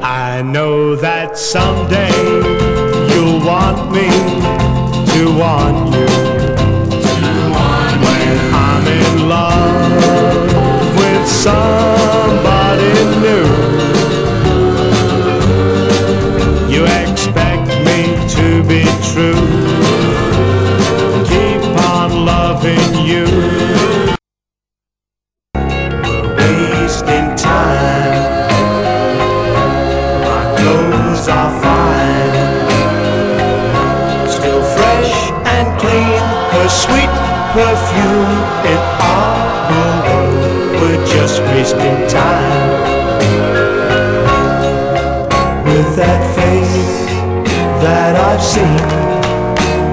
I know that someday you'll want me to want you. When I'm in love with somebody new, you expect me to be true, keep on loving you. We're wasting time, our clothes are fine, still fresh and clean, her sweet perfume in our room. We're just wasting time with that face that I've seen.